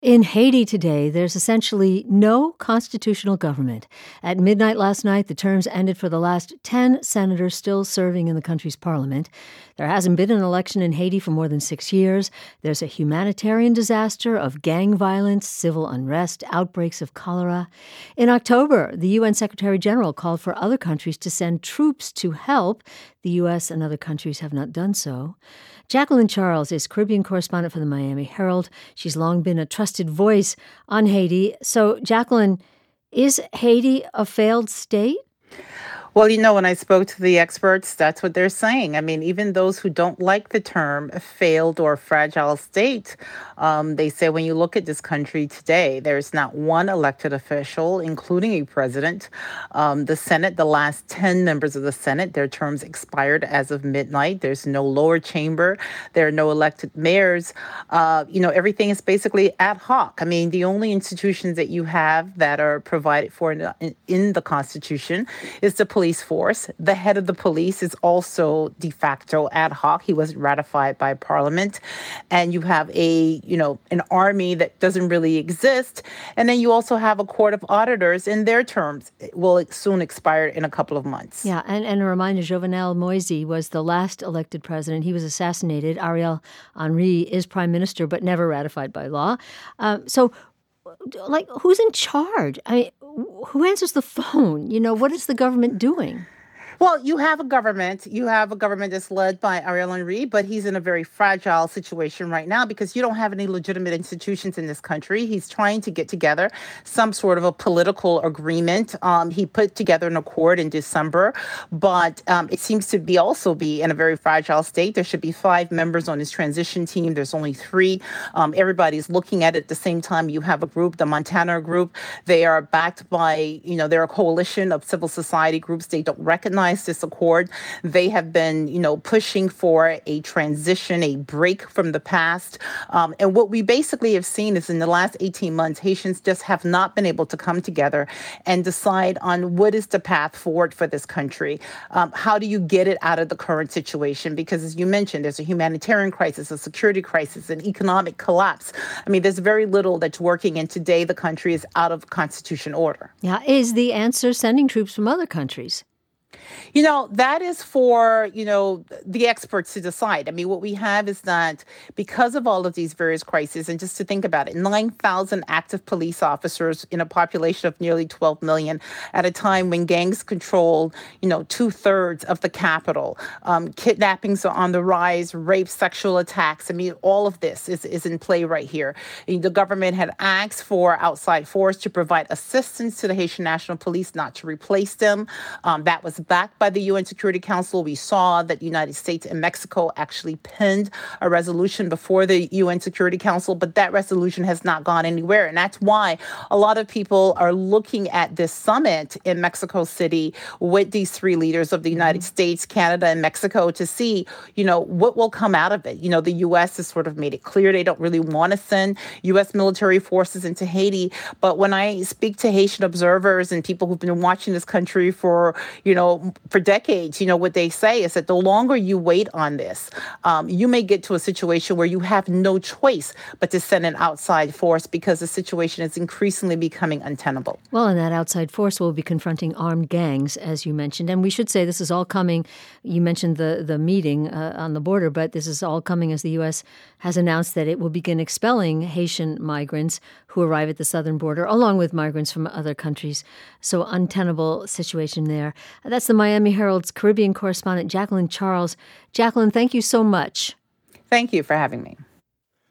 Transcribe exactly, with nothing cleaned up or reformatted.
In Haiti today, there's essentially no constitutional government. At midnight last night, the terms ended for the last ten senators still serving in the country's parliament. There hasn't been an election in Haiti for more than six years. There's a humanitarian disaster of gang violence, civil unrest, outbreaks of cholera. In October, the U N Secretary General called for other countries to send troops to help. The U S and other countries have not done so. Jacqueline Charles is Caribbean correspondent for the Miami Herald. She's long been a trusted voice on Haiti. So, Jacqueline, is Haiti a failed state? Well, you know, when I spoke to the experts, that's what they're saying. I mean, even those who don't like the term failed or fragile state, um, they say when you look at this country today, there's not one elected official, including a president. Um, the Senate, the last ten members of the Senate, their terms expired as of midnight. There's no lower chamber. There are no elected mayors. Uh, you know, everything is basically ad hoc. I mean, the only institutions that you have that are provided for in, in the Constitution is the police force. The head of the police is also de facto ad hoc. He wasn't ratified by Parliament. And you have a, you know, an army that doesn't really exist. And then you also have a court of auditors, and their terms will soon expire in a couple of months. Yeah, and, and a reminder, Jovenel Moise was the last elected president. He was assassinated. Ariel Henry is prime minister, but never ratified by law. Um, so, like, who's in charge? I mean, who answers the phone? You know, what is the government doing? Well, you have a government. You have a government that's led by Ariel Henry, but he's in a very fragile situation right now because you don't have any legitimate institutions in this country. He's trying to get together some sort of a political agreement. Um, he put together an accord in December, but um, it seems to be also be in a very fragile state. There should be five members on his transition team. There's only three. Um, everybody's looking at it at the same time. You have a group, the Montana Group. They are backed by, you know, they're a coalition of civil society groups. They don't recognize this accord. They have been, you know, pushing for a transition, a break from the past. Um, and what we basically have seen is in the last eighteen months, Haitians just have not been able to come together and decide on what is the path forward for this country. Um, how do you get it out of the current situation? Because as you mentioned, there's a humanitarian crisis, a security crisis, an economic collapse. I mean, there's very little that's working. And today the country is out of constitution order. Yeah. Is the answer sending troops from other countries? You know, that is for, you know, the experts to decide. I mean, what we have is that because of all of these various crises, and just to think about it, nine thousand active police officers in a population of nearly twelve million at a time when gangs control, you know, two thirds of the capital. Um, kidnappings are on the rise, rape, sexual attacks. I mean, all of this is, is in play right here. The government had asked for outside force to provide assistance to the Haitian National Police, not to replace them. Um, that was backed by the U N Security Council. We saw that the United States and Mexico actually penned a resolution before the U N Security Council, but that resolution has not gone anywhere. And that's why a lot of people are looking at this summit in Mexico City with these three leaders of the United States, Canada, and Mexico to see, you know, what will come out of it. You know, the U S has sort of made it clear they don't really want to send U S military forces into Haiti. But when I speak to Haitian observers and people who've been watching this country for, you know, for decades, you know, what they say is that the longer you wait on this, um, you may get to a situation where you have no choice but to send an outside force because the situation is increasingly becoming untenable. Well, and that outside force will be confronting armed gangs, as you mentioned. And we should say this is all coming. You mentioned the, the meeting uh, on the border, but this is all coming as the U S has announced that it will begin expelling Haitian migrants who arrive at the southern border, along with migrants from other countries. So untenable situation there. That's the Miami Herald's Caribbean correspondent, Jacqueline Charles. Jacqueline, thank you so much. Thank you for having me.